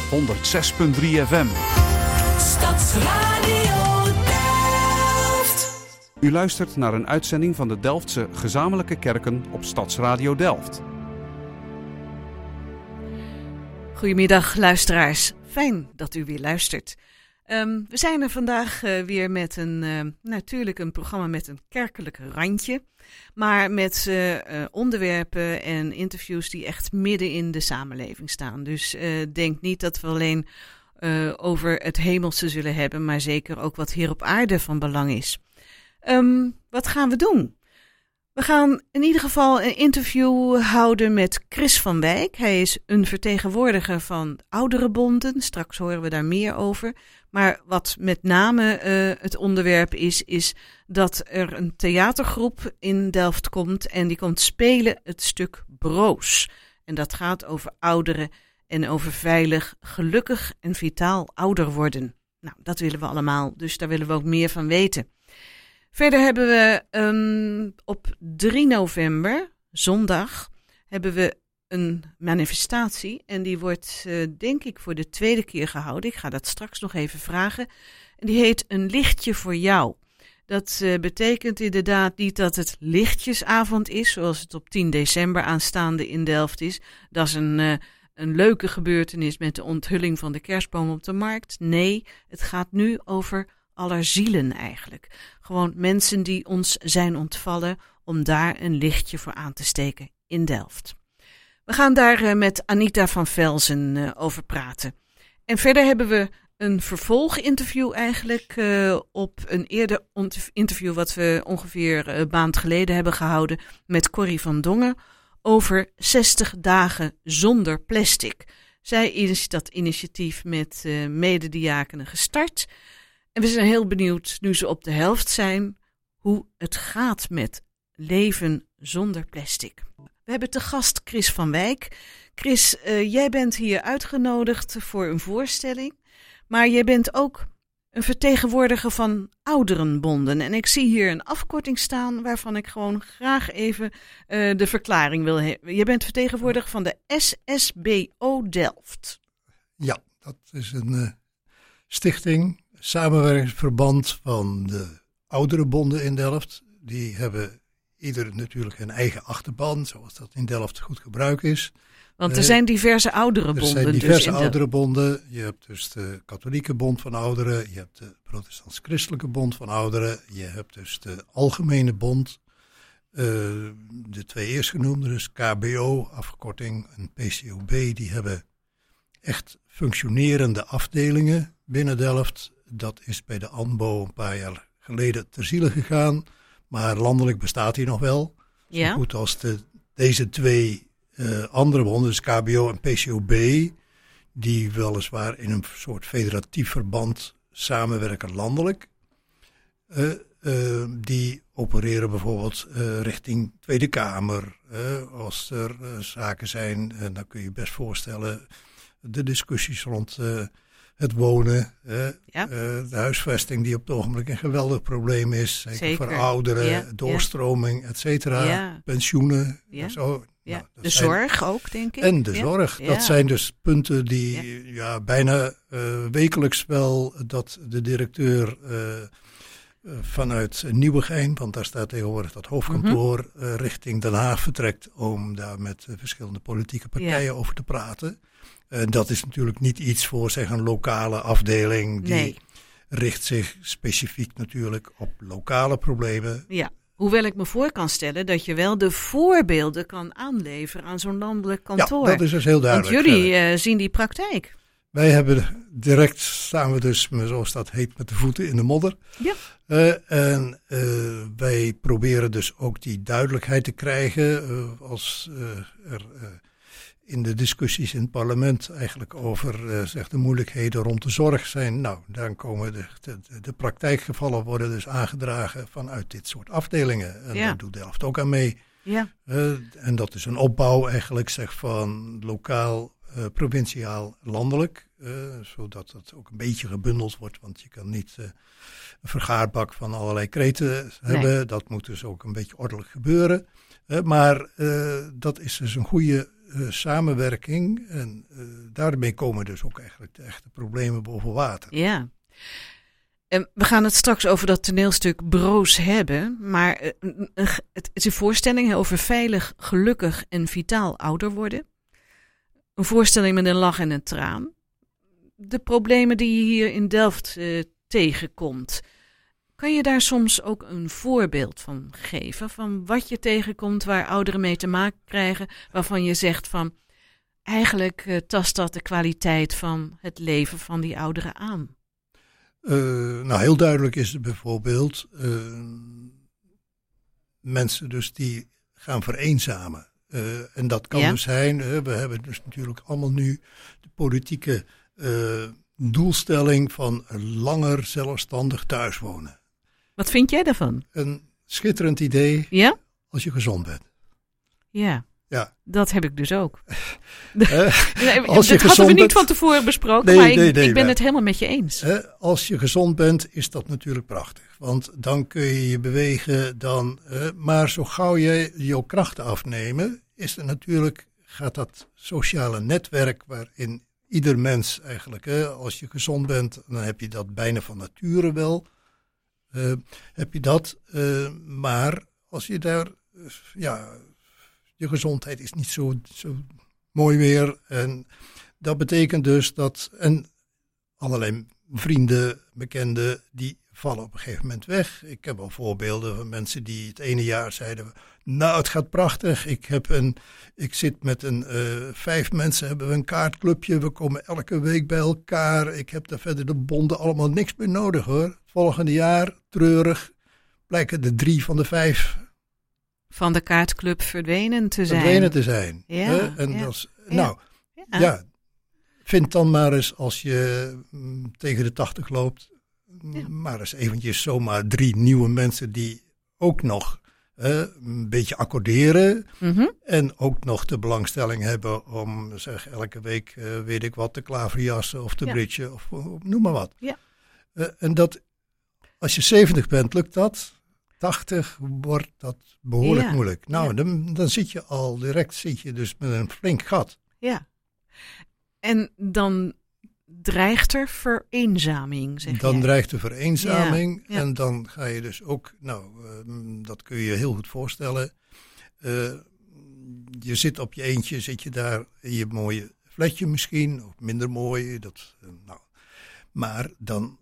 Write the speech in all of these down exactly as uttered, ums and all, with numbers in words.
honderd zes punt drie F M. Stadsradio Delft. U luistert naar een uitzending van de Delftse gezamenlijke kerken op Stadsradio Delft. Goedemiddag luisteraars, fijn dat u weer luistert. Um, we zijn er vandaag uh, weer met een, uh, natuurlijk een programma met een kerkelijk randje. Maar met uh, uh, onderwerpen en interviews die echt midden in de samenleving staan. Dus uh, denk niet dat we alleen uh, over het hemelse zullen hebben, maar zeker ook wat hier op aarde van belang is. Um, wat gaan we doen? We gaan in ieder geval een interview houden met Chris van Wijk. Hij is een vertegenwoordiger van ouderenbonden. Straks horen we daar meer over. Maar wat met name uh, het onderwerp is, is dat er een theatergroep in Delft komt en die komt spelen het stuk Broos. En dat gaat over ouderen en over veilig, gelukkig en vitaal ouder worden. Nou, dat willen we allemaal, dus daar willen we ook meer van weten. Verder hebben we um, op drie november, zondag, hebben we een manifestatie. En die wordt, uh, denk ik, voor de tweede keer gehouden. Ik ga dat straks nog even vragen. En die heet Een lichtje voor jou. Dat uh, betekent inderdaad niet dat het lichtjesavond is, zoals het op tien december aanstaande in Delft is. Dat is een, uh, een leuke gebeurtenis met de onthulling van de kerstboom op de markt. Nee, het gaat nu over aller zielen eigenlijk. Gewoon mensen die ons zijn ontvallen om daar een lichtje voor aan te steken in Delft. We gaan daar uh, met Anita van Velzen uh, over praten. En verder hebben we een vervolginterview eigenlijk uh, op een eerder ont- interview wat we ongeveer een maand geleden hebben gehouden met Corrie van Dongen over zestig dagen zonder plastic. Zij is dat initiatief met uh, medediakenen gestart. En we zijn heel benieuwd, nu ze op de helft zijn, hoe het gaat met leven zonder plastic. We hebben te gast Chris van Wijk. Chris, uh, jij bent hier uitgenodigd voor een voorstelling. Maar jij bent ook een vertegenwoordiger van ouderenbonden. En ik zie hier een afkorting staan waarvan ik gewoon graag even uh, de verklaring wil hebben. Je bent vertegenwoordiger van de S S B O Delft. Ja, dat is een uh, stichting, samenwerkingsverband van de ouderenbonden in Delft. Die hebben ieder natuurlijk een eigen achterban, zoals dat in Delft goed gebruik is. Want er zijn diverse ouderenbonden. Er zijn diverse dus ouderenbonden. Je hebt dus de Katholieke Bond van Ouderen. Je hebt de Protestants-Christelijke Bond van Ouderen. Je hebt dus de Algemene Bond. Uh, de twee eerstgenoemde, dus K B O, afkorting, en P C O B, die hebben echt functionerende afdelingen binnen Delft. Dat is bij de A N B O een paar jaar geleden ter ziele gegaan. Maar landelijk bestaat die nog wel. Ja. Zo goed als de, deze twee uh, andere bonden, dus K B O en P C O B, die weliswaar in een soort federatief verband samenwerken landelijk. Uh, uh, die opereren bijvoorbeeld uh, richting Tweede Kamer. Uh, als er uh, zaken zijn, uh, dan kun je je best voorstellen de discussies rond uh, het wonen, uh, Ja. uh, de huisvesting die op het ogenblik een geweldig probleem is. Zeker, Zeker. voor ouderen, Ja, doorstroming, et cetera. Ja. Pensioenen. Ja. Zo. Ja. Nou, dat de zijn- zorg ook, denk ik. En de Ja. zorg. Ja. Dat zijn dus punten die Ja. ja, bijna uh, wekelijks wel dat de directeur uh, uh, vanuit Nieuwegein, want daar staat tegenwoordig dat hoofdkantoor, Mhm. uh, richting Den Haag vertrekt om daar met uh, verschillende politieke partijen Ja. over te praten. En dat is natuurlijk niet iets voor zeg, een lokale afdeling. Die Nee. richt zich specifiek natuurlijk op lokale problemen. Ja. Hoewel ik me voor kan stellen dat je wel de voorbeelden kan aanleveren aan zo'n landelijk kantoor. Ja, dat is dus heel Want duidelijk. jullie uh, zien die praktijk. Wij hebben direct, staan we dus, zoals dat heet, met de voeten in de modder. Ja. Uh, en uh, wij proberen dus ook die duidelijkheid te krijgen uh, als uh, er uh, in de discussies in het parlement eigenlijk over uh, zeg, de moeilijkheden rond de zorg zijn. Nou, dan komen de, de, de praktijkgevallen worden dus aangedragen vanuit dit soort afdelingen. En Ja. daar doet Delft ook aan mee. Ja. Uh, en dat is een opbouw eigenlijk zeg, van lokaal, uh, provinciaal, landelijk. Uh, zodat het ook een beetje gebundeld wordt. Want je kan niet uh, een vergaarbak van allerlei kreten hebben. Nee. Dat moet dus ook een beetje ordelijk gebeuren. Uh, maar uh, dat is dus een goede uh, samenwerking. En uh, daarmee komen dus ook eigenlijk de echte problemen boven water. Ja. En we gaan het straks over dat toneelstuk Broos hebben. Maar uh, het is een voorstelling over veilig, gelukkig en vitaal ouder worden. Een voorstelling met een lach en een traan. De problemen die je hier in Delft uh, tegenkomt. Kan je daar soms ook een voorbeeld van geven? Van wat je tegenkomt waar ouderen mee te maken krijgen. Waarvan je zegt van eigenlijk uh, tast dat de kwaliteit van het leven van die ouderen aan. Uh, nou, heel duidelijk is het bijvoorbeeld uh, mensen dus die gaan vereenzamen. Uh, en dat kan ja. dus zijn, uh, we hebben dus natuurlijk allemaal nu de politieke uh, doelstelling van langer zelfstandig thuiswonen. Wat vind jij daarvan? Een schitterend idee ja? als je gezond bent. Ja, ja. Dat heb ik dus ook. Uh, nee, als je dat hadden we niet bent... van tevoren besproken, nee, maar ik, nee, nee, ik ben nee. het helemaal met je eens. Uh, als je gezond bent is dat natuurlijk prachtig. Want dan kun je je bewegen, dan, uh, maar zo gauw je jouw krachten afnemen, is er natuurlijk, gaat dat sociale netwerk waarin ieder mens eigenlijk, hè, als je gezond bent, dan heb je dat bijna van nature wel. Uh, heb je dat, uh, maar als je daar, uh, ja, je gezondheid is niet zo, zo mooi meer. En dat betekent dus dat, en allerlei vrienden, bekenden, die vallen op een gegeven moment weg. Ik heb al voorbeelden van mensen die het ene jaar zeiden, nou het gaat prachtig, ik, heb een, ik zit met een, uh, vijf mensen, hebben we een kaartclubje, we komen elke week bij elkaar, ik heb daar verder de bonden allemaal niks meer nodig hoor. Volgende jaar, treurig, blijken de drie van de vijf van de kaartclub verdwenen te zijn. Verdwenen te zijn. Ja, hè? En ja, dat is, ja, nou, ja. ja, vind dan maar eens als je mm, tegen de tachtig loopt, ja. maar eens eventjes zomaar drie nieuwe mensen die ook nog uh, een beetje accorderen. Mm-hmm. En ook nog de belangstelling hebben om, zeg, elke week, uh, weet ik wat, te klaverjassen of te ja. bridgen of, of noem maar wat. Ja. Uh, en dat, als je zeventig bent, lukt dat. tachtig wordt dat behoorlijk ja. moeilijk. Nou, ja. dan, dan zit je al direct zit je dus met een flink gat. Ja. En dan dreigt er vereenzaming, zeg Dan jij. dreigt er vereenzaming. Ja. Ja. En dan ga je dus ook, nou, uh, dat kun je je heel goed voorstellen. Uh, je zit op je eentje, zit je daar in je mooie flatje misschien, of minder mooi. Dat, uh, nou. Maar dan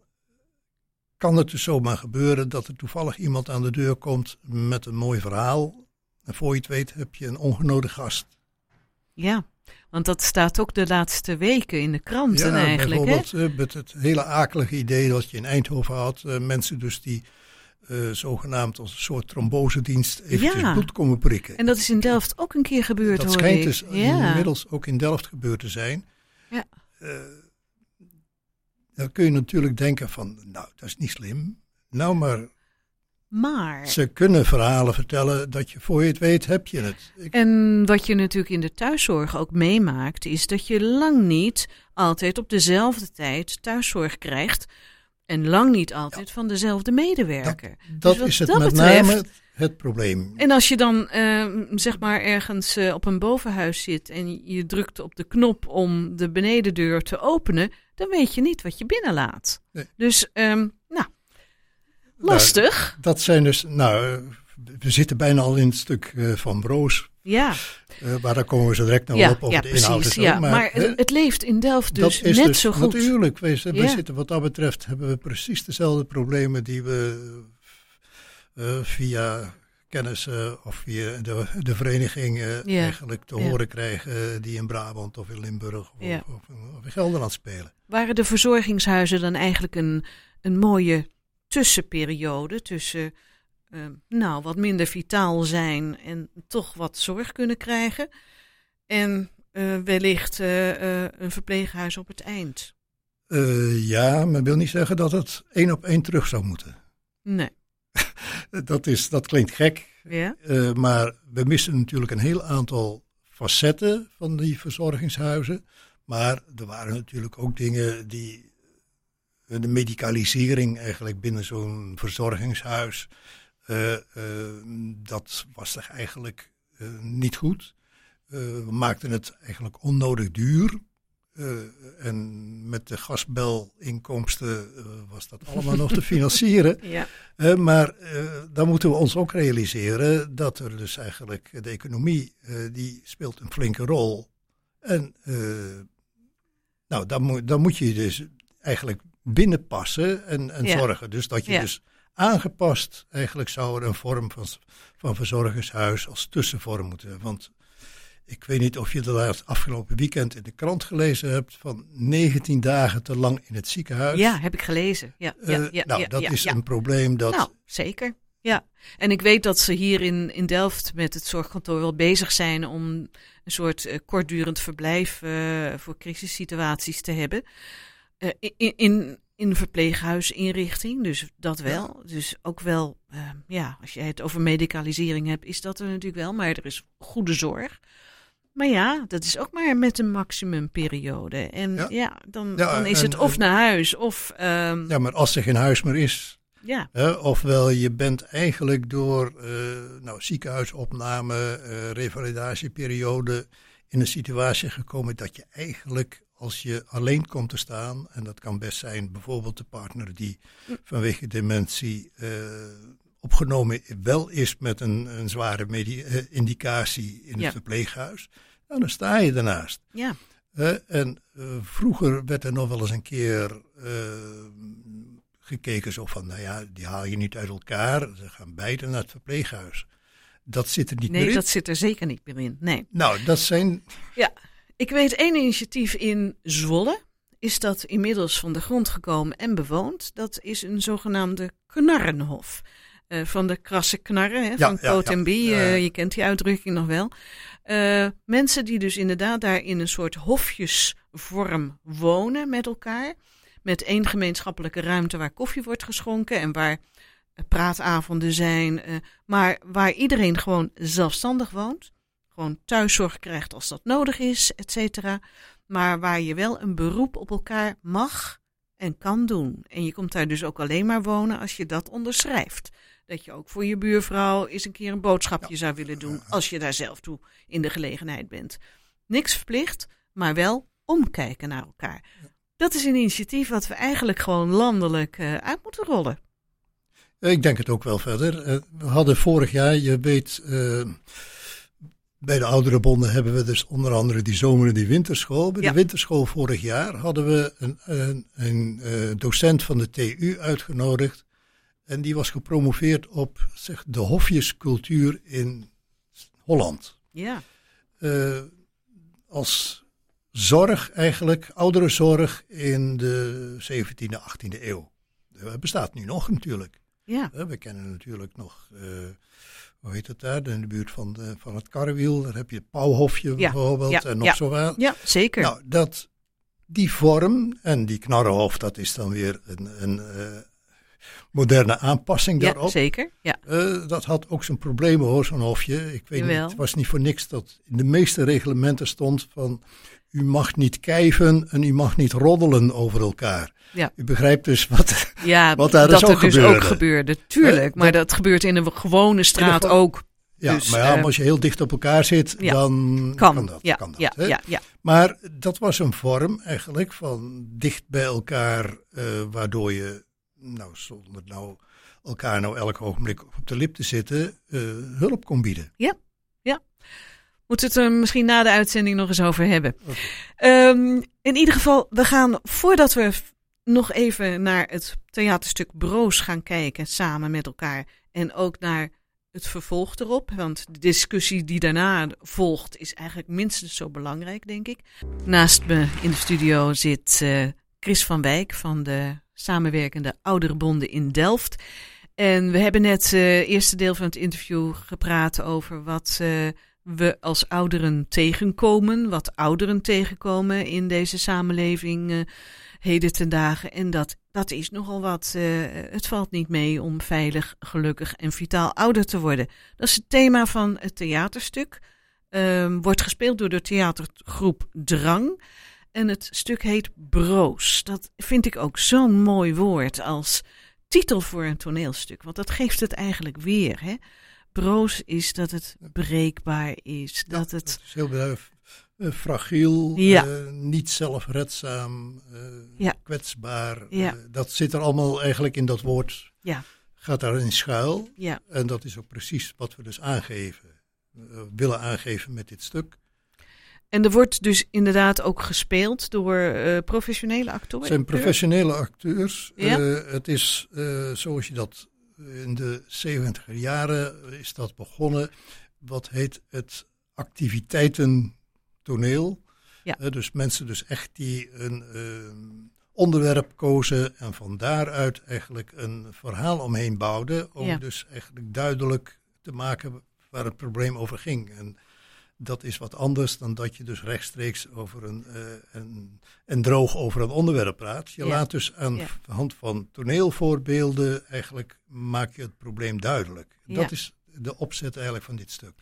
kan het dus zomaar gebeuren dat er toevallig iemand aan de deur komt met een mooi verhaal. En voor je het weet heb je een ongenode gast. Ja, want dat staat ook de laatste weken in de kranten ja, eigenlijk. Bijvoorbeeld hè? Uh, met het hele akelige idee dat je in Eindhoven had. Uh, mensen dus die uh, zogenaamd als een soort trombosedienst eventjes ja. bloed komen prikken. En dat is in Delft ook een keer gebeurd, dat hoor schijnt ik. dus ja. inmiddels ook in Delft gebeurd te zijn. Ja. Uh, dan kun je natuurlijk denken van, nou, dat is niet slim. Nou, maar, maar ze kunnen verhalen vertellen dat je voor je het weet, heb je het. Ik... En wat je natuurlijk in de thuiszorg ook meemaakt, is dat je lang niet altijd op dezelfde tijd thuiszorg krijgt. En lang niet altijd ja. van dezelfde medewerker. Dat, dat dus is het dat met betreft, name het probleem. En als je dan uh, zeg maar ergens uh, op een bovenhuis zit en je drukt op de knop om de benedendeur te openen, dan weet je niet wat je binnenlaat. Nee. Dus, um, nou, lastig. Nou, dat zijn dus, nou, we zitten bijna al in het stuk uh, van Broos. Ja. Uh, maar daar komen we zo direct nog ja, op over ja, de precies, inhoud. Zo. Ja, maar maar hè, het leeft in Delft dus dat is net dus, zo goed. Natuurlijk, we, we ja. zitten wat dat betreft, hebben we precies dezelfde problemen die we uh, via kennissen of via de, de vereniging uh, ja. eigenlijk te ja. horen krijgen die in Brabant of in Limburg of, ja. of, of in Gelderland spelen. Waren de verzorgingshuizen dan eigenlijk een, een mooie tussenperiode tussen uh, nou, wat minder vitaal zijn en toch wat zorg kunnen krijgen en uh, wellicht uh, uh, een verpleeghuis op het eind? Uh, ja, maar wil niet zeggen dat het één op één terug zou moeten. Nee. Dat, is, dat klinkt gek, ja? uh, maar we missen natuurlijk een heel aantal facetten van die verzorgingshuizen. Maar er waren natuurlijk ook dingen die, de medicalisering eigenlijk binnen zo'n verzorgingshuis, uh, uh, dat was toch eigenlijk uh, niet goed. Uh, we maakten het eigenlijk onnodig duur. Uh, en met de gasbelinkomsten uh, was dat allemaal nog te financieren. Ja. Uh, maar uh, dan moeten we ons ook realiseren dat er dus eigenlijk de economie, uh, die speelt een flinke rol. En uh, nou, dan, moet, dan moet je dus eigenlijk binnenpassen en, en ja. zorgen. Dus dat je ja. dus aangepast eigenlijk zou er een vorm van, van verzorgershuis als tussenvorm moeten hebben. Want ik weet niet of je dat afgelopen weekend in de krant gelezen hebt van negentien dagen te lang in het ziekenhuis. Ja, heb ik gelezen. Ja, ja, uh, ja, nou, ja, dat ja, is ja. een probleem dat... Nou, zeker. Ja, en ik weet dat ze hier in, in Delft met het zorgkantoor wel bezig zijn om een soort uh, kortdurend verblijf uh, voor crisissituaties te hebben. Uh, in, in, in een verpleeghuisinrichting, dus dat wel. Ja. Dus ook wel, uh, ja, als je het over medicalisering hebt, is dat er natuurlijk wel, maar er is goede zorg. Maar ja, dat is ook maar met een maximumperiode. En ja, ja, dan, ja dan is en, het of naar huis of... Um, ja, maar als er geen huis meer is... Ja. Hè, ofwel je bent eigenlijk door uh, nou, ziekenhuisopname, uh, revalidatieperiode in een situatie gekomen dat je eigenlijk als je alleen komt te staan, en dat kan best zijn bijvoorbeeld de partner die vanwege dementie uh, opgenomen wel is met een, een zware medi- uh, indicatie in ja. het verpleeghuis, nou, dan sta je ernaast. Ja. Uh, en uh, vroeger werd er nog wel eens een keer uh, gekeken zo van, nou ja, die haal je niet uit elkaar, ze gaan beide naar het verpleeghuis. Dat zit er niet nee, meer in. Nee, dat zit er zeker niet meer in, nee. Nou, dat zijn... Ja, ik weet één initiatief in Zwolle, is dat inmiddels van de grond gekomen en bewoond. Dat is een zogenaamde knarrenhof. Uh, van de krasse knarren, hè, ja, van ja, Coat ja. uh, je kent die uitdrukking nog wel. Uh, mensen die dus inderdaad daar in een soort hofjesvorm wonen met elkaar. Met één gemeenschappelijke ruimte waar koffie wordt geschonken en waar praatavonden zijn. Uh, maar waar iedereen gewoon zelfstandig woont. Gewoon thuiszorg krijgt als dat nodig is, et cetera. Maar waar je wel een beroep op elkaar mag en kan doen. En je komt daar dus ook alleen maar wonen als je dat onderschrijft. Dat je ook voor je buurvrouw eens een keer een boodschapje ja. zou willen doen. Als je daar zelf toe in de gelegenheid bent. Niks verplicht, maar wel omkijken naar elkaar. Ja. Dat is een initiatief wat we eigenlijk gewoon landelijk uh, uit moeten rollen. Ik denk het ook wel verder. Uh, we hadden vorig jaar, je weet... Uh, bij de ouderenbonden hebben we dus onder andere die zomer- en die winterschool. Bij ja. de winterschool vorig jaar hadden we een, een, een uh, docent van de T U uitgenodigd. En die was gepromoveerd op zeg, de hofjescultuur in Holland. Ja. Uh, als zorg eigenlijk, ouderenzorg in de zeventiende, achttiende eeuw. Dat bestaat nu nog natuurlijk. Ja. Uh, we kennen natuurlijk nog... Uh, Hoe heet het daar? In de buurt van, de, van het Karrewiel. Daar heb je het Pauwhofje ja, bijvoorbeeld. Ja, en nog ja, zo wat. Ja, zeker. Nou, dat, die vorm en die knarrenhof, dat is dan weer een, een uh, moderne aanpassing ja, daarop. Zeker, ja. Uh, dat had ook zijn problemen hoor, zo'n hofje. Ik weet Jawel. niet, het was niet voor niks dat in de meeste reglementen stond van... U mag niet kijven en u mag niet roddelen over elkaar. Ja. U begrijpt dus wat, ja, wat daar dat dus ook er dus gebeurde. ook gebeurde. Tuurlijk, maar dat, dat gebeurt in een gewone straat geval, ook. Ja, dus, maar ja, uh, als je heel dicht op elkaar zit, ja, dan kan, kan dat. Ja, kan dat ja, hè? ja, ja. Maar dat was een vorm eigenlijk van dicht bij elkaar, uh, waardoor je, nou zonder nou elkaar nou elk ogenblik op de lip te zitten, uh, hulp kon bieden. Ja, ja. Moeten we het er misschien na de uitzending nog eens over hebben. Okay. Um, in ieder geval, we gaan, voordat we nog even naar het theaterstuk Broos gaan kijken, samen met elkaar. En ook naar het vervolg erop. Want de discussie die daarna volgt is eigenlijk minstens zo belangrijk, denk ik. Naast me in de studio zit uh, Chris van Wijk van de samenwerkende ouderenbonden in Delft. En we hebben net het uh, eerste deel van het interview gepraat over wat... Uh, we als ouderen tegenkomen, wat ouderen tegenkomen in deze samenleving uh, heden ten dagen. En dat, dat is nogal wat. Uh, het valt niet mee om veilig, gelukkig en vitaal ouder te worden. Dat is het thema van het theaterstuk. Uh, wordt gespeeld door de theatergroep Drang. En het stuk heet Broos. Dat vind ik ook zo'n mooi woord als titel voor een toneelstuk. Want dat geeft het eigenlijk weer, hè. broos is, dat het breekbaar is. Ja, dat het... het is heel uh, uh, fragiel, Ja. uh, niet zelfredzaam, uh, Ja. kwetsbaar. Ja. Uh, dat zit er allemaal eigenlijk in dat woord. Ja. Gaat daarin schuil. Ja. En dat is ook precies wat we dus aangeven. Uh, willen aangeven met dit stuk. En er wordt dus inderdaad ook gespeeld door uh, professionele actoren? Het zijn professionele acteurs. Ja. Uh, het is uh, zoals je dat in de zeventiger jaren is dat begonnen. Wat heet het activiteitentoneel. Ja. Uh, dus mensen dus echt die een uh, onderwerp kozen en van daaruit eigenlijk een verhaal omheen bouwden. Om Ja. dus eigenlijk duidelijk te maken waar het probleem over ging. En dat is wat anders dan dat je dus rechtstreeks over een, uh, een, en droog over een onderwerp praat. Je Ja. laat dus aan Ja. de hand van toneelvoorbeelden eigenlijk maak je het probleem duidelijk. Ja. Dat is de opzet eigenlijk van dit stuk.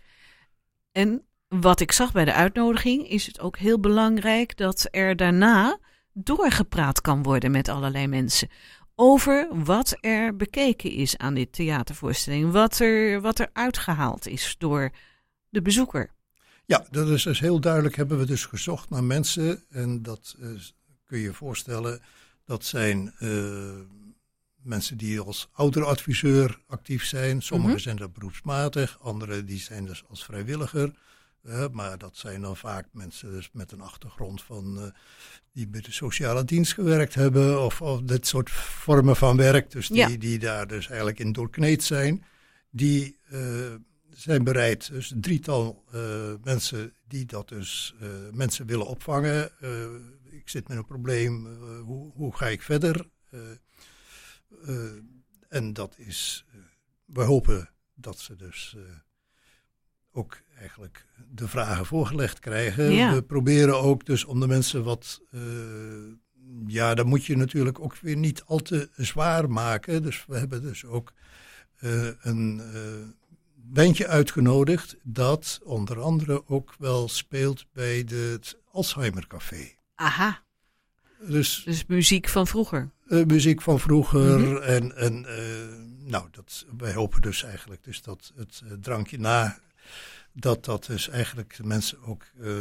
En wat ik zag bij de uitnodiging is het ook heel belangrijk dat er daarna doorgepraat kan worden met allerlei mensen. Over wat er bekeken is aan dit theatervoorstelling. Wat er, wat er uitgehaald is door de bezoeker. Ja, dat is dus heel duidelijk. Hebben we dus gezocht naar mensen. En dat uh, kun je je voorstellen. Dat zijn uh, mensen die als ouderadviseur actief zijn. Sommigen Mm-hmm. zijn dat beroepsmatig. Anderen die zijn dus als vrijwilliger. Uh, maar dat zijn dan vaak mensen dus met een achtergrond van uh, die bij de sociale dienst gewerkt hebben. Of, of dit soort vormen van werk. Dus die, Ja. die daar dus eigenlijk in doorkneed zijn. Die... Uh, zijn bereid, dus een drietal uh, mensen die dat dus uh, mensen willen opvangen. Uh, ik zit met een probleem, uh, hoe, hoe ga ik verder? Uh, uh, en dat is, uh, we hopen dat ze dus uh, ook eigenlijk de vragen voorgelegd krijgen. Ja. We proberen ook dus om de mensen wat, uh, ja, dan moet je natuurlijk ook weer niet al te zwaar maken. Dus we hebben dus ook uh, een... Uh, bandje uitgenodigd dat onder andere ook wel speelt bij de, het Alzheimer Café. Aha, Dus, dus muziek van vroeger. uh, muziek van vroeger Mm-hmm. en, en uh, nou, dat, wij hopen dus eigenlijk dus dat het uh, drankje na, dat dat dus eigenlijk de mensen ook uh,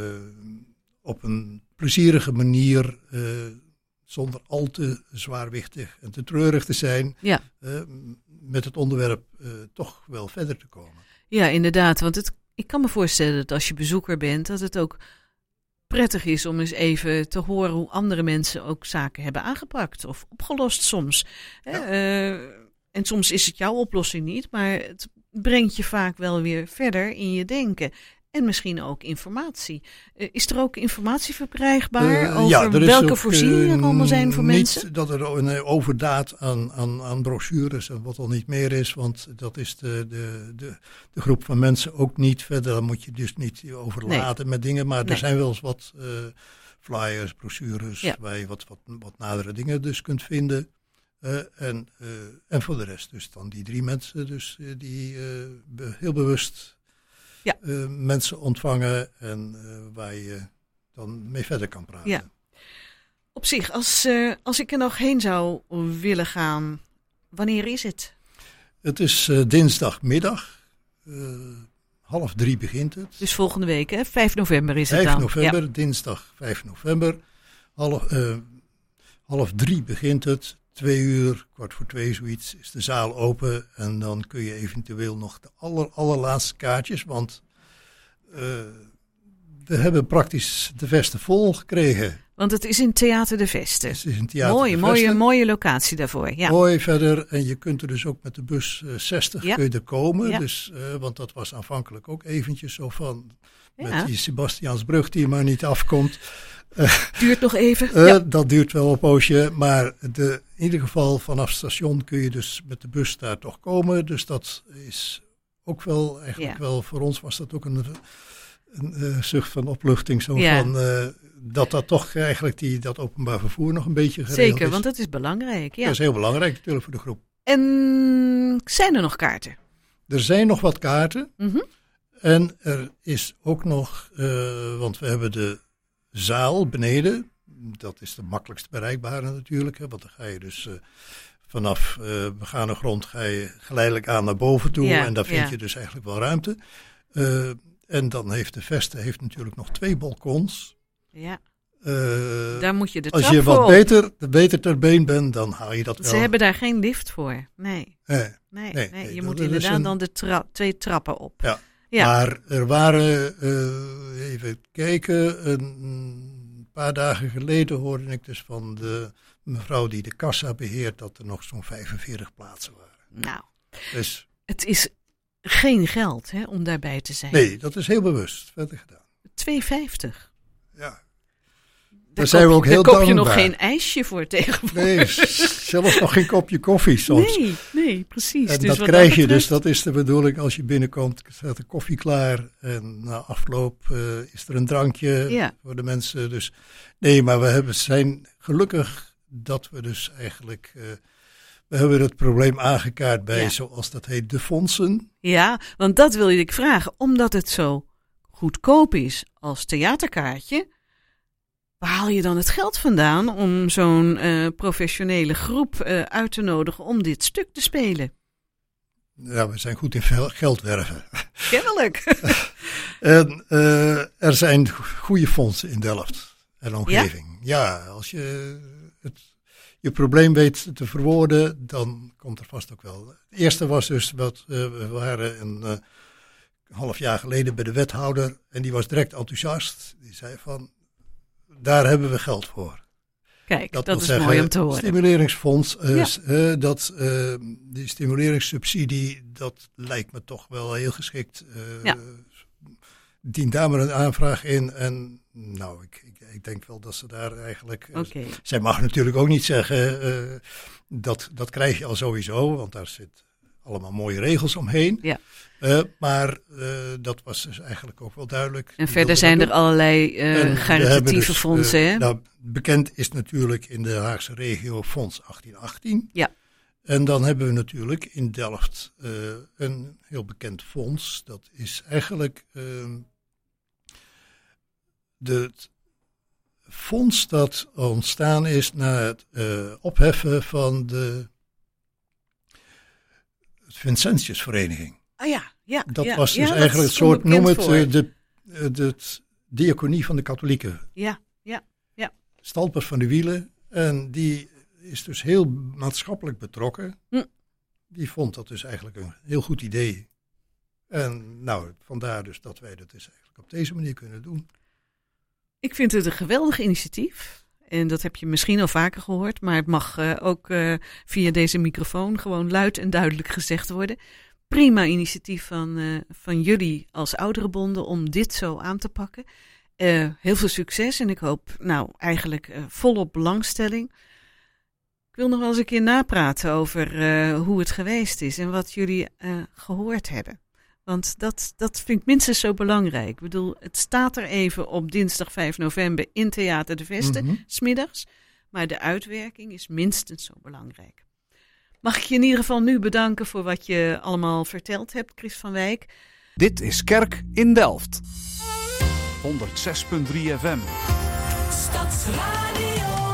op een plezierige manier, uh, zonder al te zwaarwichtig en te treurig te zijn, Ja. uh, met het onderwerp uh, toch wel verder te komen. Ja, inderdaad. Want het, ik kan me voorstellen dat als je bezoeker bent, dat het ook prettig is om eens even te horen hoe andere mensen ook zaken hebben aangepakt of opgelost soms. Hè? Ja. Uh, en soms is het jouw oplossing niet, maar het brengt je vaak wel weer verder in je denken. En misschien ook informatie. Uh, is er ook informatie verkrijgbaar Uh, over ja, er is welke ook, voorzieningen er uh, allemaal zijn voor niet mensen? Dat er een overdaad aan, aan, aan brochures en wat al niet meer is. Want dat is de, de, de, de groep van mensen ook niet. Verder dan moet je dus niet overladen met dingen. Maar Nee. er zijn wel eens wat uh, flyers, brochures. Ja. Waar je wat, wat, wat nadere dingen dus kunt vinden. Uh, en, uh, en voor de rest dus dan die drie mensen dus, uh, die uh, be, heel bewust... Ja. Uh, mensen ontvangen en uh, waar je dan mee verder kan praten. Ja. Op zich, als, uh, als ik er nog heen zou willen gaan, wanneer is het? Het is uh, dinsdagmiddag, uh, half drie begint het. Dus volgende week, hè? vijf november is het vijf dan. november, Ja. dinsdag vijf november. Half, uh, half drie begint het. Twee uur, kwart voor twee zoiets, is de zaal open. En dan kun je eventueel nog de aller, allerlaatste kaartjes. Want uh, we hebben praktisch de vesten vol gekregen. Want het is in Theater de Vesten. Het is een theater Mooie, de mooie, Vesten. mooie locatie daarvoor. Ja. Mooi verder. En je kunt er dus ook met de bus uh, zestig Ja. kun je er komen. Ja. Dus, uh, want dat was aanvankelijk ook eventjes zo van... Ja. Met die Sebastiaansbrug die maar niet afkomt. Duurt nog even. Uh, ja. Dat duurt wel een poosje. Maar de, in ieder geval vanaf het station kun je dus met de bus daar toch komen. Dus dat is ook wel, eigenlijk Ja. wel, voor ons was dat ook een, een uh, zucht van opluchting. Zo Ja. van, uh, dat dat toch eigenlijk die, dat openbaar vervoer nog een beetje geregeld Zeker, is. want dat is belangrijk. Ja. Dat is heel belangrijk natuurlijk voor de groep. En zijn er nog kaarten? Er zijn nog wat kaarten. Mm-hmm. En er is ook nog, uh, want we hebben de zaal beneden. Dat is de makkelijkst bereikbare natuurlijk. Hè, want dan ga je dus uh, vanaf uh, begane grond ga je geleidelijk aan naar boven toe. Ja, en daar vind ja. je dus eigenlijk wel ruimte. Uh, en dan heeft de Veste heeft natuurlijk nog twee balkons. Ja. Uh, Daar moet je de als trap je voor wat op. beter, beter ter been bent, dan haal je dat wel. Ze hebben daar geen lift voor. Nee. Nee, Nee, nee, nee, nee, je dat moet is inderdaad een- dan de tra- twee trappen op. Ja. Ja. Maar er waren, uh, even kijken, een paar dagen geleden hoorde ik dus van de mevrouw die de kassa beheert dat er nog zo'n vijfenveertig plaatsen waren. Nou, Dus het is geen geld hè, om daarbij te zijn. nee, dat is heel bewust verder gedaan. twee vijftig. Ja. Daar zijn we koop ook je- heel Daar koop je nog dankbaar. geen ijsje voor tegenwoordig. Nee, zelfs nog geen kopje koffie soms. Nee, nee, precies. En Dus dat wat krijg je, betreft- dus dat is de bedoeling. Als je binnenkomt, staat de koffie klaar. En na afloop uh, is er een drankje Ja. voor de mensen. Dus nee, maar we hebben, zijn gelukkig dat we dus eigenlijk... Uh, we hebben het probleem aangekaart bij, Ja. zoals dat heet, de fondsen. Ja, want dat wil ik vragen. Omdat het zo goedkoop is als theaterkaartje, waar haal je dan het geld vandaan om zo'n uh, professionele groep uh, uit te nodigen om dit stuk te spelen? Ja, we zijn goed in vel- geld werven. Kennelijk. En uh, er zijn goede fondsen in Delft en omgeving. Ja, ja als je het, je probleem weet te verwoorden, dan komt er vast ook wel. Het eerste was dus, wat, uh, we waren een uh, half jaar geleden bij de wethouder en die was direct enthousiast. Die zei van, daar hebben we geld voor. Kijk, dat, wil is zeggen, mooi om te horen. Stimuleringsfonds, uh, Ja. uh, dat, uh, die stimuleringssubsidie, dat lijkt me toch wel heel geschikt. Uh, Ja. Dien daar maar een aanvraag in en nou, ik, ik, ik denk wel dat ze daar eigenlijk... Oké. Okay. Zij mag natuurlijk ook niet zeggen, uh, dat, dat krijg je al sowieso, want daar zit allemaal mooie regels omheen. Ja. Uh, maar uh, dat was dus eigenlijk ook wel duidelijk. En verder zijn er allerlei uh, caritatieve dus, fondsen. Uh, hè? nou, bekend is natuurlijk in de Haagse regio Fonds achttien achttien. Ja. En dan hebben we natuurlijk in Delft uh, een heel bekend fonds. Dat is eigenlijk uh, de, het fonds dat ontstaan is na het uh, opheffen van de Vincentiusvereniging. Ah ja, ja. Dat ja, was dus ja, eigenlijk een soort, noem het, voor. de, de, de diaconie van de katholieken. Ja, ja, ja. Stalpers van de wielen. En die is dus heel maatschappelijk betrokken. Hm. Die vond dat dus eigenlijk een heel goed idee. En nou, vandaar dus dat wij dat dus eigenlijk op deze manier kunnen doen. Ik vind het een geweldig initiatief. En dat heb je misschien al vaker gehoord. Maar het mag uh, ook uh, via deze microfoon gewoon luid en duidelijk gezegd worden. Prima initiatief van, uh, van jullie als ouderenbonden om dit zo aan te pakken. Uh, heel veel succes en ik hoop nou eigenlijk uh, volop belangstelling. Ik wil nog wel eens een keer napraten over uh, hoe het geweest is en wat jullie uh, gehoord hebben. Want dat, dat vind ik minstens zo belangrijk. Ik bedoel, het staat er even op dinsdag vijf november in Theater de Veste, mm-hmm. 's middags. Maar de uitwerking is minstens zo belangrijk. Mag ik je in ieder geval nu bedanken voor wat je allemaal verteld hebt, Chris van Wijk. Dit is Kerk in Delft. honderdzes komma drie F M. Stadsradio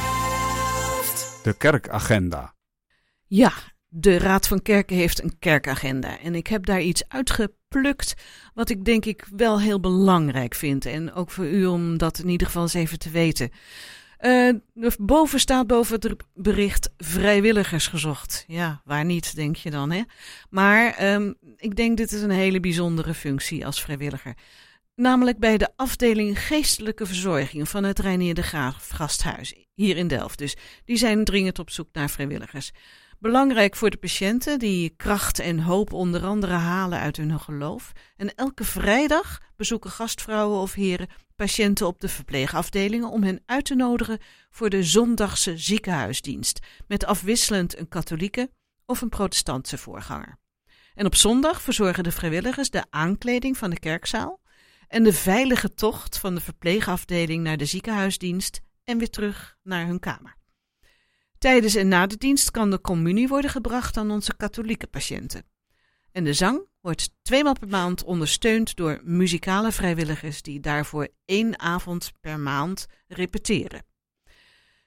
Delft. De kerkagenda. Ja, de Raad van Kerken heeft een kerkagenda. En ik heb daar iets uitgeplukt wat ik denk ik wel heel belangrijk vind. En ook voor u om dat in ieder geval eens even te weten. Uh, boven staat boven het bericht vrijwilligers gezocht. Ja, waar niet, denk je dan, hè? Maar um, ik denk dit is een hele bijzondere functie als vrijwilliger. Namelijk bij de afdeling geestelijke verzorging van het Reinier de Graaf Gasthuis hier in Delft. Dus die zijn dringend op zoek naar vrijwilligers. Belangrijk voor de patiënten die kracht en hoop onder andere halen uit hun geloof. En elke vrijdag bezoeken gastvrouwen of heren patiënten op de verpleegafdelingen om hen uit te nodigen voor de zondagse ziekenhuisdienst. Met afwisselend een katholieke of een protestantse voorganger. En op zondag verzorgen de vrijwilligers de aankleding van de kerkzaal en de veilige tocht van de verpleegafdeling naar de ziekenhuisdienst en weer terug naar hun kamer. Tijdens en na de dienst kan de communie worden gebracht aan onze katholieke patiënten. En de zang wordt tweemaal per maand ondersteund door muzikale vrijwilligers die daarvoor één avond per maand repeteren.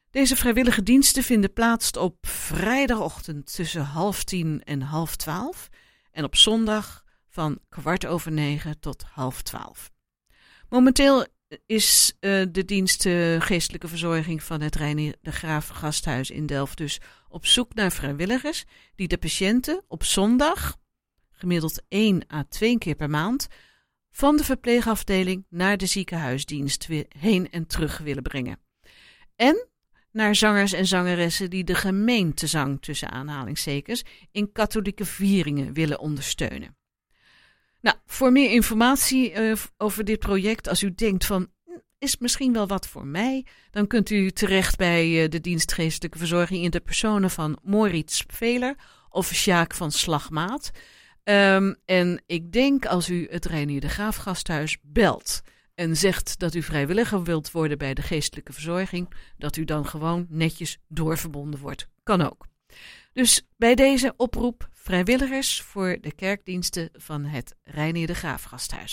Deze vrijwillige diensten vinden plaats op vrijdagochtend tussen half tien en half twaalf en op zondag van kwart over negen tot half twaalf. Momenteel is uh, de dienst uh, geestelijke verzorging van het Reinier de Graaf Gasthuis in Delft dus op zoek naar vrijwilligers die de patiënten op zondag, gemiddeld één à twee keer per maand, van de verpleegafdeling naar de ziekenhuisdienst heen en terug willen brengen. En naar zangers en zangeressen die de gemeentezang tussen aanhalingstekens in katholieke vieringen willen ondersteunen. Nou, voor meer informatie uh, over dit project, als u denkt van, is misschien wel wat voor mij, dan kunt u terecht bij uh, de dienst geestelijke verzorging in de personen van Moritz Veler of Sjaak van Slagmaat. Um, en ik denk als u het Reinier de Graaf Gasthuis belt en zegt dat u vrijwilliger wilt worden bij de geestelijke verzorging, dat u dan gewoon netjes doorverbonden wordt. Kan ook. Dus bij deze oproep vrijwilligers voor de kerkdiensten van het Reinier de Graaf Gasthuis.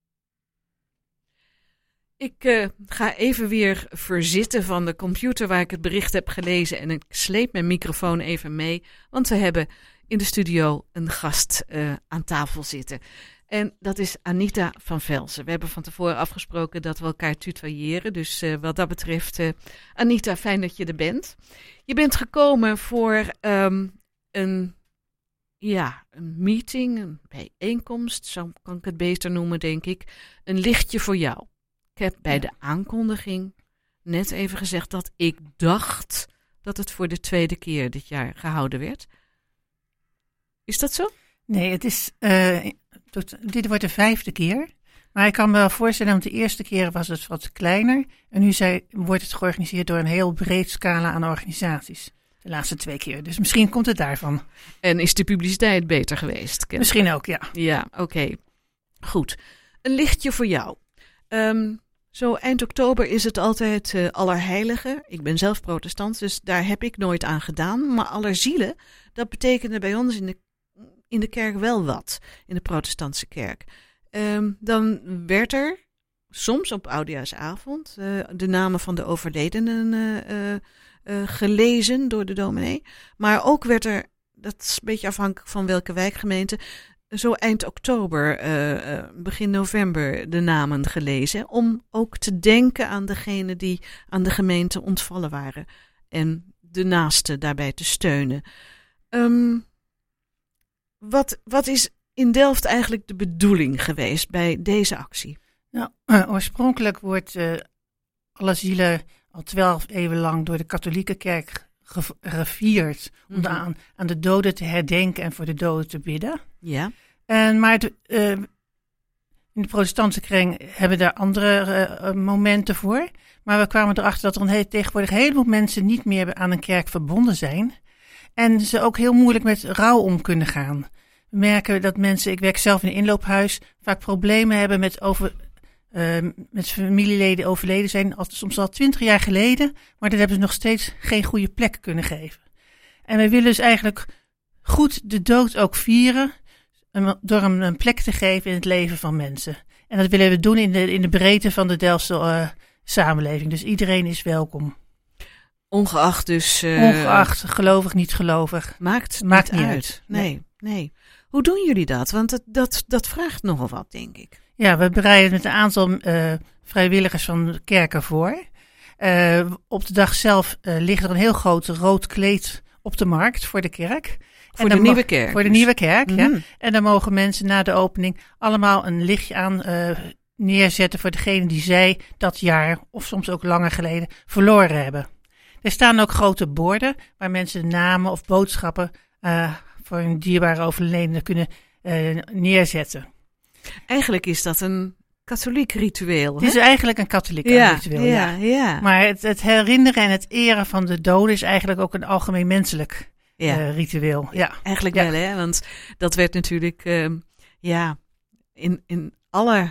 Ik uh, ga even weer verzitten van de computer waar ik het bericht heb gelezen en ik sleep mijn microfoon even mee, want we hebben in de studio een gast uh, aan tafel zitten. En dat is Anita van Velzen. We hebben van tevoren afgesproken dat we elkaar tutoyeren. Dus uh, wat dat betreft, uh, Anita, fijn dat je er bent. Je bent gekomen voor um, een, ja, een meeting, een bijeenkomst, zo kan ik het beter noemen, denk ik. Een lichtje voor jou. Ik heb bij de aankondiging net even gezegd dat ik dacht dat het voor de tweede keer dit jaar gehouden werd. Is dat zo? Nee, het is, uh, dit wordt de vijfde keer. Maar ik kan me wel voorstellen, want de eerste keer was het wat kleiner. En nu zij, wordt het georganiseerd door een heel breed scala aan organisaties. De laatste twee keer. Dus misschien komt het daarvan. En is de publiciteit beter geweest? Ken misschien ook, ja. Ja, oké. Okay. Goed. Een lichtje voor jou. Um, zo eind oktober is het altijd uh, Allerheiligen. Ik ben zelf protestant, dus daar heb ik nooit aan gedaan. Maar Allerzielen, dat betekende bij ons in de in de kerk wel wat, in de protestantse kerk. Um, dan werd er soms op oudejaarsavond uh, de namen van de overledenen uh, uh, uh, gelezen door de dominee. Maar ook werd er, dat is een beetje afhankelijk van welke wijkgemeente, zo eind oktober, uh, uh, begin november de namen gelezen. Om ook te denken aan degenen die aan de gemeente ontvallen waren. En de naasten daarbij te steunen. Um, Wat, wat is in Delft eigenlijk de bedoeling geweest bij deze actie? Nou, uh, oorspronkelijk wordt uh, Allerzielen al twaalf eeuwen lang door de katholieke kerk ge- gevierd. Mm-hmm. Om de aan, aan de doden te herdenken en voor de doden te bidden. Ja. En, maar de, uh, in de protestantse kring hebben daar andere uh, momenten voor. Maar we kwamen erachter dat er een he- tegenwoordig een heleboel mensen niet meer aan een kerk verbonden zijn. En ze ook heel moeilijk met rouw om kunnen gaan. We merken dat mensen, ik werk zelf in een inloophuis, vaak problemen hebben met, over, uh, met familieleden overleden zijn. Al, soms al twintig jaar geleden, maar dat hebben ze nog steeds geen goede plek kunnen geven. En we willen dus eigenlijk goed de dood ook vieren, um, door hem een plek te geven in het leven van mensen. En dat willen we doen in de, in de breedte van de Delftse uh, samenleving. Dus iedereen is welkom. Ongeacht dus... Uh, Ongeacht, gelovig, niet gelovig. Maakt, maakt niet niet uit. uit. Nee, nee, nee. Hoe doen jullie dat? Want dat, dat, dat vraagt nogal wat, denk ik. Ja, we bereiden met een aantal uh, vrijwilligers van de kerken voor. Uh, op de dag zelf uh, ligt er een heel groot rood kleed op de markt voor de kerk. Voor de nieuwe kerk. Voor de dus. nieuwe kerk, Mm-hmm. ja. En dan mogen mensen na de opening allemaal een lichtje aan uh, neerzetten voor degene die zij dat jaar, of soms ook langer geleden, verloren hebben. Er staan ook grote borden waar mensen namen of boodschappen uh, voor een dierbare overledene kunnen uh, neerzetten. Eigenlijk is dat een katholiek ritueel. Het is eigenlijk een katholiek ja, ritueel, ja. ja. ja. Maar het, het herinneren en het eren van de doden is eigenlijk ook een algemeen menselijk ja. uh, ritueel. Ja. Eigenlijk ja. wel, hè? Want dat werd natuurlijk uh, ja, in, in alle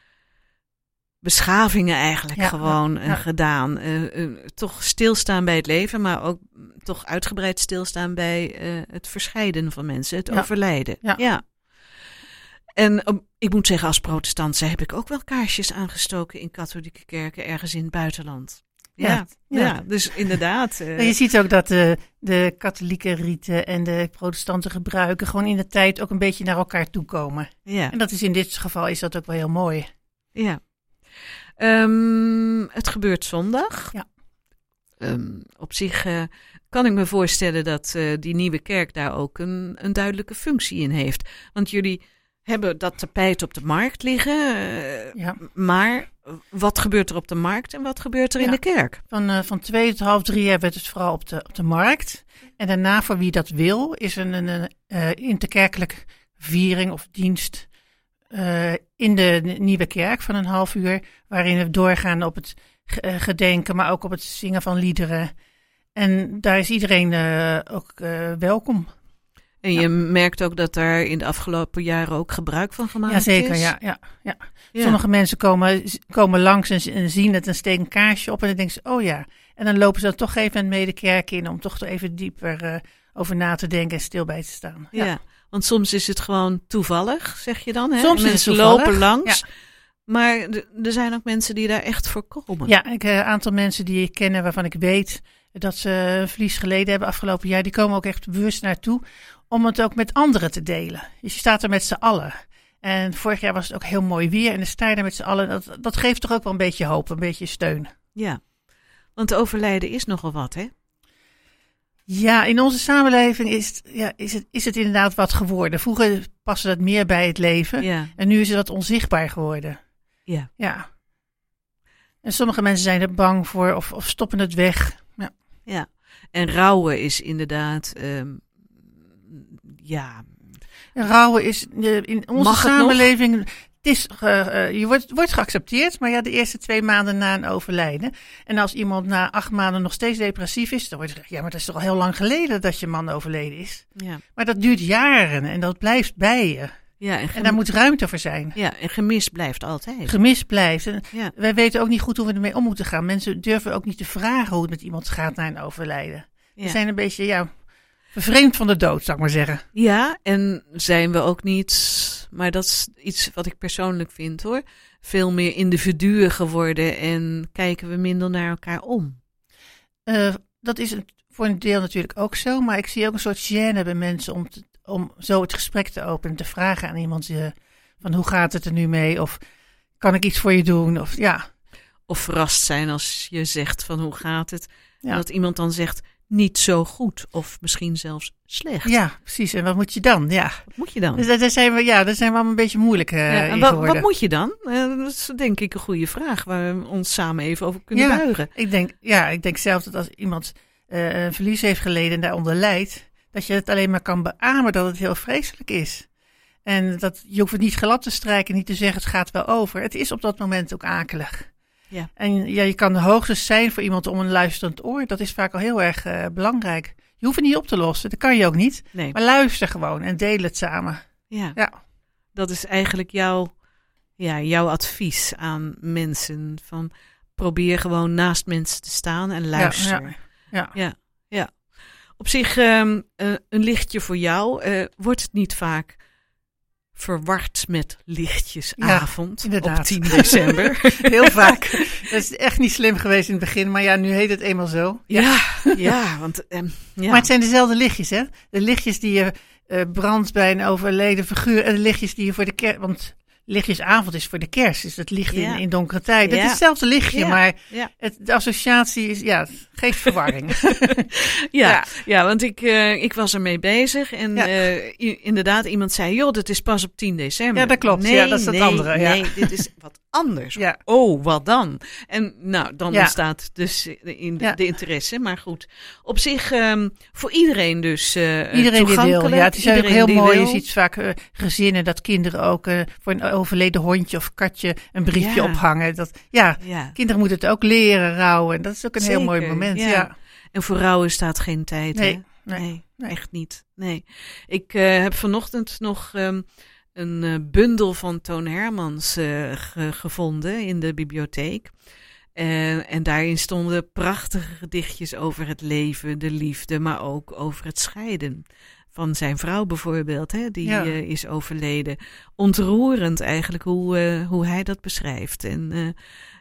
beschavingen eigenlijk ja, gewoon ja, uh, ja. gedaan. Uh, uh, toch stilstaan bij het leven, maar ook toch uitgebreid stilstaan bij uh, het verscheiden van mensen, het ja. overlijden. Ja. ja. En um, ik moet zeggen, als protestantse heb ik ook wel kaarsjes aangestoken in katholieke kerken ergens in het buitenland. Ja, Ja, ja. ja. dus inderdaad. Uh, En je ziet ook dat de, de katholieke riten en de protestanten gebruiken gewoon in de tijd ook een beetje naar elkaar toe komen. ja, En dat is in dit geval is dat ook wel heel mooi. ja. Um, het gebeurt zondag. Ja. Um, op zich uh, kan ik me voorstellen dat uh, die nieuwe kerk daar ook een, een duidelijke functie in heeft. Want jullie hebben dat tapijt op de markt liggen. Uh, Ja. Maar wat gebeurt er op de markt en wat gebeurt er Ja. in de kerk? Van, uh, van twee tot half drie hebben we het vooral op de, op de markt. En daarna, voor wie dat wil, is een, een, een uh, interkerkelijk viering of dienst uh, in de nieuwe kerk van een half uur. Waarin we doorgaan op het uh, gedenken, maar ook op het zingen van liederen. En daar is iedereen uh, ook uh, welkom. En je ja. merkt ook dat daar in de afgelopen jaren ook gebruik van gemaakt is. Jazeker, ja, ja, ja. ja. Sommige mensen komen, komen langs en, en zien het en steken een kaarsje op en dan denken ze, oh ja. En dan lopen ze dan toch even mee de kerk in om toch even dieper uh, over na te denken en stil bij te staan. Ja, ja, want soms is het gewoon toevallig, zeg je dan. Hè? Soms mensen is het toevallig. lopen langs. Ja. Maar d- er zijn ook mensen die daar echt voor komen. Ja, ik, een aantal mensen die ik ken waarvan ik weet dat ze een verlies geleden hebben afgelopen jaar, die komen ook echt bewust naartoe om het ook met anderen te delen. Dus je staat er met z'n allen. En vorig jaar was het ook heel mooi weer en dan sta je er met z'n allen. Dat, dat geeft toch ook wel een beetje hoop, een beetje steun. Ja, want overlijden is nogal wat, hè? Ja, in onze samenleving is het, ja, is het, is het inderdaad wat geworden. Vroeger paste dat meer bij het leven Ja. en nu is het wat onzichtbaar geworden. Ja. Ja. En sommige mensen zijn er bang voor of, of stoppen het weg. Ja. Ja, en rouwen is inderdaad, um, ja... Rouwen is uh, in onze Mag het samenleving, het is, uh, uh, je wordt, wordt geaccepteerd, maar ja, de eerste twee maanden na een overlijden. En als iemand na acht maanden nog steeds depressief is, dan wordt er gezegd, ja, maar dat is toch al heel lang geleden dat je man overleden is. Ja. Maar dat duurt jaren en dat blijft bij je. Ja, en, gem- En daar moet ruimte voor zijn. ja, en gemis blijft altijd. Gemis blijft. En Ja. wij weten ook niet goed hoe we ermee om moeten gaan. Mensen durven ook niet te vragen hoe het met iemand gaat na een overlijden. Ja. We zijn een beetje, ja, vervreemd van de dood, zou ik maar zeggen. Ja, en zijn we ook niet, maar dat is iets wat ik persoonlijk vind hoor, veel meer individuen geworden en kijken we minder naar elkaar om. Uh, dat is een, voor een deel natuurlijk ook zo, maar ik zie ook een soort gêne bij mensen om, te, om zo het gesprek te openen, te vragen aan iemand uh, van hoe gaat het er nu mee of kan ik iets voor je doen of ja. Of verrast zijn als je zegt van hoe gaat het, Ja. en dat iemand dan zegt niet zo goed of misschien zelfs slecht. Ja, precies. En wat moet je dan? Ja. Wat moet je dan? Dus daar, daar zijn we, ja, daar zijn we allemaal een beetje moeilijk uh, Ja, en in wat, geworden. wat moet je dan? Uh, dat is denk ik een goede vraag waar we ons samen even over kunnen Ja. buigen. Ik denk, ja, ik denk zelf dat als iemand uh, een verlies heeft geleden en daaronder lijdt, dat je het alleen maar kan beamen dat het heel vreselijk is. En dat je hoeft het niet glad te strijken, niet te zeggen het gaat wel over. Het is op dat moment ook akelig. Ja. En ja, je kan de hoogste zijn voor iemand om een luisterend oor. Dat is vaak al heel erg uh, belangrijk. Je hoeft het niet op te lossen, dat kan je ook niet. Nee. Maar luister gewoon en deel het samen. Ja. Ja. Dat is eigenlijk jouw, ja, jouw advies aan mensen. Van probeer gewoon naast mensen te staan en luister. Ja, ja. Ja, ja. Op zich um, uh, een lichtje voor jou. Uh, wordt het niet vaak verward met lichtjesavond ja, op tien december? Heel vaak. Dat is echt niet slim geweest in het begin, maar ja, nu heet het eenmaal zo. Ja, ja, ja want... Um, ja. Maar het zijn dezelfde lichtjes, hè? De lichtjes die je uh, brandt bij een overleden figuur en de lichtjes die je voor de kerst... Want lichtjesavond is voor de kerst, dus het licht Ja. in, in donkere tijd. Dat Ja. is hetzelfde lichtje, Ja. maar Ja. het, de associatie is, ja, het geeft verwarring. Ja, Ja. ja, want ik, uh, ik was ermee bezig en Ja. uh, i- inderdaad iemand zei, joh, dat is pas op tien december. Ja, dat klopt. Nee, Ja, dat is het nee, andere, ja. Nee, dit is wat anders. Ja. Oh, wat dan? En nou, dan Ja. ontstaat dus in de, Ja. de interesse. Maar goed, op zich um, voor iedereen dus uh, Iedereen die wil. toegankelijk. Ja, het is ook Iedereen heel die mooi. wil. Je ziet vaak uh, gezinnen dat kinderen ook uh, voor een overleden hondje of katje een briefje Ja. ophangen. Dat, ja, Ja. kinderen moeten het ook leren, rouwen. En dat is ook een heel Zeker, mooi moment. ja. Ja. En voor rouwen staat geen tijd, Nee, hè? nee, Nee, nee. echt niet. Nee. Ik uh, heb vanochtend nog um, een uh, bundel van Toon Hermans uh, ge- gevonden in de bibliotheek. Uh, en daarin stonden prachtige gedichtjes over het leven, de liefde, maar ook over het scheiden. Van zijn vrouw bijvoorbeeld, hè, die Ja. uh, is overleden. Ontroerend eigenlijk hoe, uh, hoe hij dat beschrijft. En uh,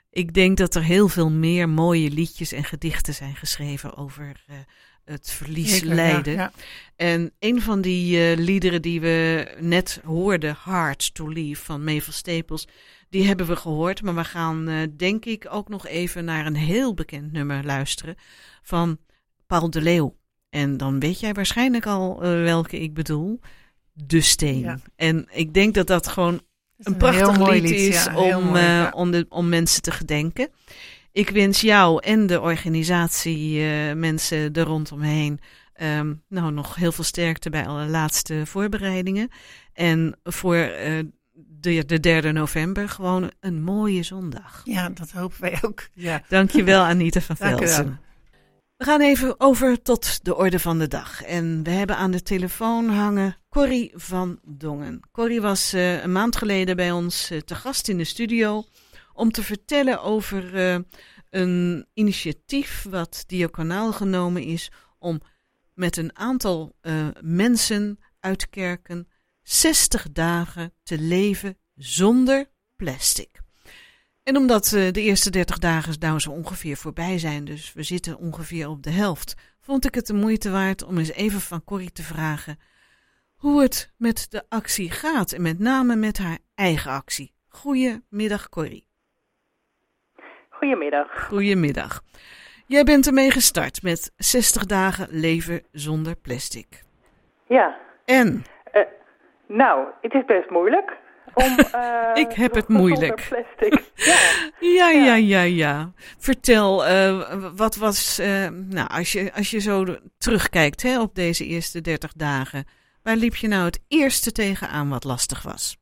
Ik denk dat er heel veel meer mooie liedjes en gedichten zijn geschreven over uh, het verlies Zeker, lijden. ja, ja. En een van die uh, liederen die we net hoorden, Hard to Leave van Mavis Staples, die hebben we gehoord. Maar we gaan uh, denk ik ook nog even naar een heel bekend nummer luisteren van Paul de Leeuw. En dan weet jij waarschijnlijk al uh, welke ik bedoel. De Steen. Ja. En ik denk dat dat gewoon een, een prachtig lied, lied is ja, om, mooi, uh, ja. om, de, om mensen te gedenken. Ik wens jou en de organisatie, uh, mensen er rondomheen, um, nou, nog heel veel sterkte bij alle laatste voorbereidingen. En voor uh, de, de derde november gewoon een mooie zondag. Ja, dat hopen wij ook. Ja. Dankjewel, Anita van Dank Velsen. We gaan even over tot de orde van de dag. En we hebben aan de telefoon hangen Corrie van Dongen. Corrie was uh, een maand geleden bij ons uh, te gast in de studio om te vertellen over uh, een initiatief wat diaconaal genomen is om met een aantal uh, mensen uit kerken zestig dagen te leven zonder plastic. En omdat uh, de eerste dertig dagen nou zo ongeveer voorbij zijn, dus we zitten ongeveer op de helft, vond ik het de moeite waard om eens even van Corrie te vragen hoe het met de actie gaat. En met name met haar eigen actie. Goedemiddag, Corrie. Goedemiddag. Goedemiddag. Jij bent ermee gestart met zestig dagen leven zonder plastic. Ja. En? Uh, nou, het is best moeilijk. Om, uh, ik heb het moeilijk. Plastic. ja. ja, ja, ja, ja. Vertel, uh, wat was, uh, nou, als je, als je zo terugkijkt hè, op deze eerste dertig dagen, waar liep je nou het eerste tegenaan wat lastig was?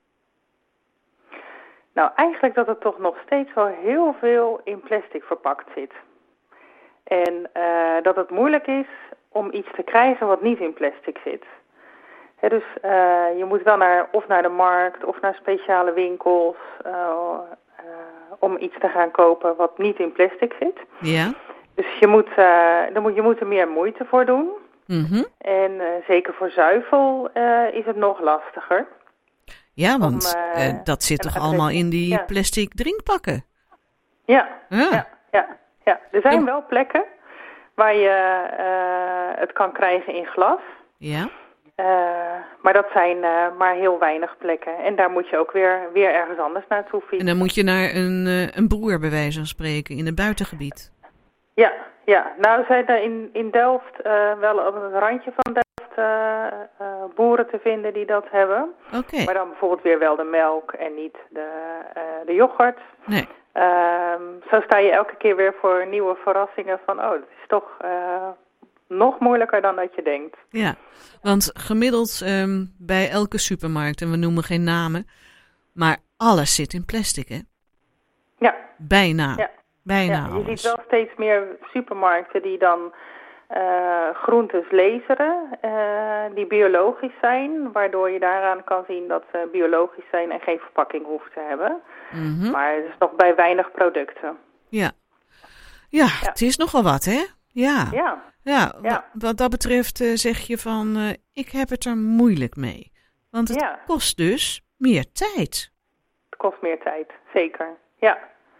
Nou, eigenlijk dat het toch nog steeds wel heel veel in plastic verpakt zit. En uh, dat het moeilijk is om iets te krijgen wat niet in plastic zit. He, dus uh, je moet wel naar, of naar de markt of naar speciale winkels uh, uh, om iets te gaan kopen wat niet in plastic zit. Ja. Dus je moet, uh, dan moet, je moet er meer moeite voor doen. Mm-hmm. En uh, zeker voor zuivel uh, is het nog lastiger. Ja, want om, uh, uh, dat zit toch allemaal in die ja. plastic drinkpakken? Ja, ah. ja, ja, ja. Er zijn ja. wel plekken waar je uh, het kan krijgen in glas. Ja. Uh, maar dat zijn uh, maar heel weinig plekken. En daar moet je ook weer, weer ergens anders naartoe fietsen. En dan moet je naar een, uh, een broer bij wijze van spreken in het buitengebied. Ja, ja. Nou zijn er in, in Delft uh, wel op het randje van Delft uh, uh, boeren te vinden die dat hebben. Okay. Maar dan bijvoorbeeld weer wel de melk en niet de, uh, de yoghurt. Nee. Uh, zo sta je elke keer weer voor nieuwe verrassingen van, oh, het is toch uh, nog moeilijker dan dat je denkt. Ja, want gemiddeld um, bij elke supermarkt, en we noemen geen namen, maar alles zit in plastic, hè? Ja. Bijna. Ja. Bijna ja, je alles. ziet wel steeds meer supermarkten die dan uh, groentes leveren, uh, die biologisch zijn, waardoor je daaraan kan zien dat ze biologisch zijn en geen verpakking hoeft te hebben. Mm-hmm. Maar het is nog bij weinig producten. Ja. Ja, ja. Het is nogal wat, hè? Ja. Ja. Ja, ja. Wat dat betreft uh, zeg je van, uh, ik heb het er moeilijk mee. Want het ja. kost dus meer tijd. Het kost meer tijd, zeker. Ja.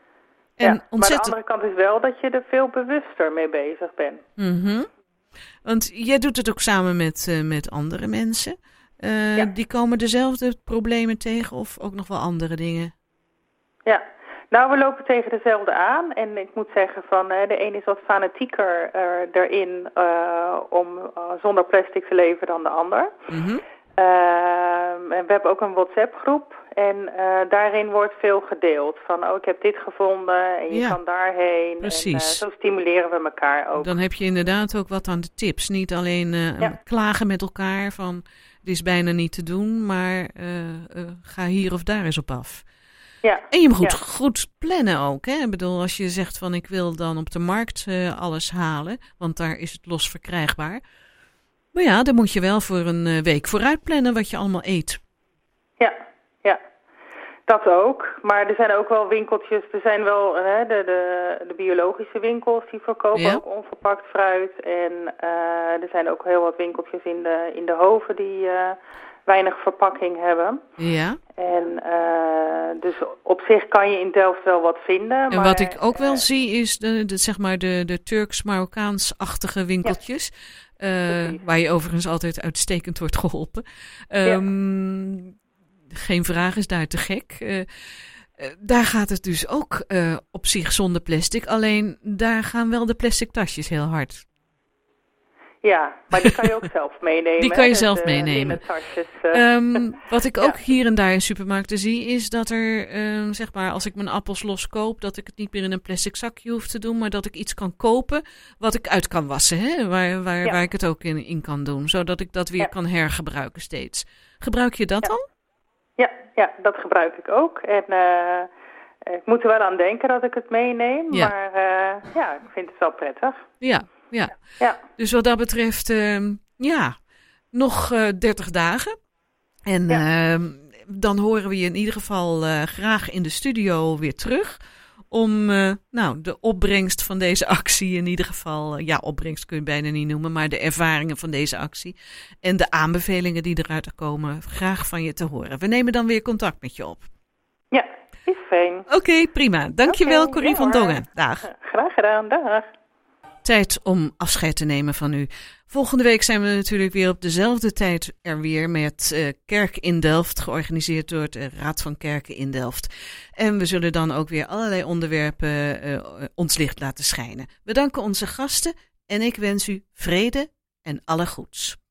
En ja. ontzettend... Maar de andere kant is wel dat je er veel bewuster mee bezig bent. Mm-hmm. Want jij doet het ook samen met, uh, met andere mensen. Uh, ja. Die komen dezelfde problemen tegen of ook nog wel andere dingen? Ja. Nou, we lopen tegen dezelfde aan. En ik moet zeggen van uh, de een is wat fanatieker uh, erin uh, om uh, zonder plastic te leven dan de ander. Mm-hmm. Uh, en we hebben ook een WhatsApp-groep. En uh, daarin wordt veel gedeeld. Van, oh, ik heb dit gevonden en je ja, kan daarheen. Precies. En uh, zo stimuleren we elkaar ook. Dan heb je inderdaad ook wat aan de tips. Niet alleen uh, ja. klagen met elkaar van, het is bijna niet te doen, maar uh, uh, ga hier of daar eens op af. Ja. En je moet goed, ja. goed plannen ook. Hè? Ik bedoel, als je zegt van, ik wil dan op de markt uh, alles halen, want daar is het los verkrijgbaar. Maar ja, dan moet je wel voor een uh, week vooruit plannen wat je allemaal eet. Ja, ja. Dat ook, maar er zijn ook wel winkeltjes, er zijn wel hè, de, de, de biologische winkels die verkopen Ja. ook onverpakt fruit. En uh, er zijn ook heel wat winkeltjes in de, in de hoven die uh, weinig verpakking hebben. Ja. En uh, dus op zich kan je in Delft wel wat vinden. En maar, wat ik ook wel uh, zie is de, de, zeg maar de, de Turks-Marokkaans-achtige winkeltjes. Ja. Uh, waar je overigens altijd uitstekend wordt geholpen. Um, ja. Geen vraag is daar te gek. Uh, uh, daar gaat het dus ook uh, op zich zonder plastic. Alleen daar gaan wel de plastic tasjes heel hard. Ja, maar die kan je ook zelf meenemen. Die kan je dus zelf de meenemen. Tasjes, uh. Um, wat ik ook ja. hier en daar in supermarkten zie, is dat er, um, zeg maar, als ik mijn appels los koop, dat ik het niet meer in een plastic zakje hoef te doen, maar dat ik iets kan kopen wat ik uit kan wassen, hè? Waar, waar, ja. waar ik het ook in, in kan doen, zodat ik dat weer ja. kan hergebruiken steeds. Gebruik je dat ja. al? Ja, ja, dat gebruik ik ook. En uh, ik moet er wel aan denken dat ik het meeneem, ja. maar uh, ja, ik vind het wel prettig. Ja. Ja. ja, dus wat dat betreft, uh, ja, nog uh, dertig dagen. En ja. uh, dan horen we je in ieder geval uh, graag in de studio weer terug. Om uh, nou, de opbrengst van deze actie in ieder geval, uh, ja, opbrengst kun je bijna niet noemen, maar de ervaringen van deze actie en de aanbevelingen die eruit komen, graag van je te horen. We nemen dan weer contact met je op. Ja, is fijn. Oké, okay, prima. Dankjewel, okay, Corrie ja, van Dongen. Dag. Graag gedaan, dag. Tijd om afscheid te nemen van u. Volgende week zijn we natuurlijk weer op dezelfde tijd er weer met uh, Kerk in Delft, georganiseerd door de Raad van Kerken in Delft. En we zullen dan ook weer allerlei onderwerpen uh, ons licht laten schijnen. We danken onze gasten en ik wens u vrede en alle goeds.